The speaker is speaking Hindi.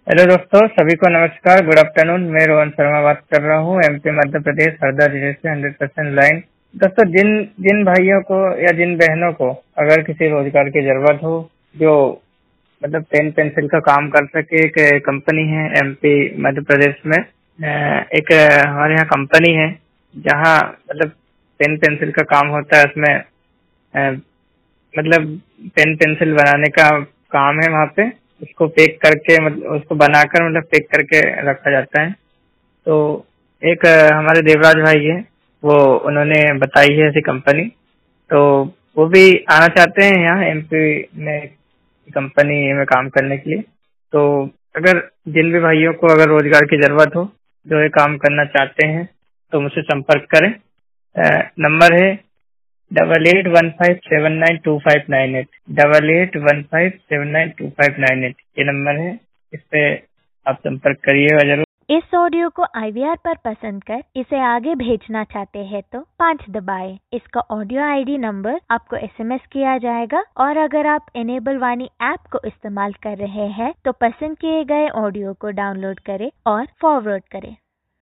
हेलो दोस्तों, सभी को नमस्कार, गुड आफ्टरनून। मैं रोहन शर्मा बात कर रहा हूँ, एमपी मध्य प्रदेश, हरदा जिले से 100% लाइन। दोस्तों, जिन जिन भाइयों को या जिन बहनों को अगर किसी रोजगार की जरूरत हो, जो मतलब पेन पेंसिल का काम कर सके, एक कंपनी है एमपी मध्य प्रदेश में। एक हमारे यहाँ कंपनी है जहाँ मतलब पेन पेंसिल का काम होता है। उसमें मतलब पेन पेंसिल बनाने का काम है वहाँ पे। उसको पैक करके मतलब उसको बनाकर मतलब पैक करके रखा जाता है। तो एक हमारे देवराज भाई है, वो उन्होंने बताई है ऐसी कंपनी। तो वो भी आना चाहते हैं यहाँ एमपी में कंपनी में काम करने के लिए। तो अगर जिन भी भाइयों को अगर रोजगार की जरूरत हो, जो ये काम करना चाहते हैं, तो मुझसे संपर्क करें। नंबर है 8815792598, 8815792598। ये नंबर है, इस पे आप संपर्क करिएगा जरूर। इस ऑडियो को IVR पर पसंद कर इसे आगे भेजना चाहते हैं तो 5 दबाएं। इसका ऑडियो ID नंबर आपको SMS किया जाएगा, और अगर आप इनेबल वाणी ऐप को इस्तेमाल कर रहे हैं तो पसंद किए गए ऑडियो को डाउनलोड करें और फॉरवर्ड करें।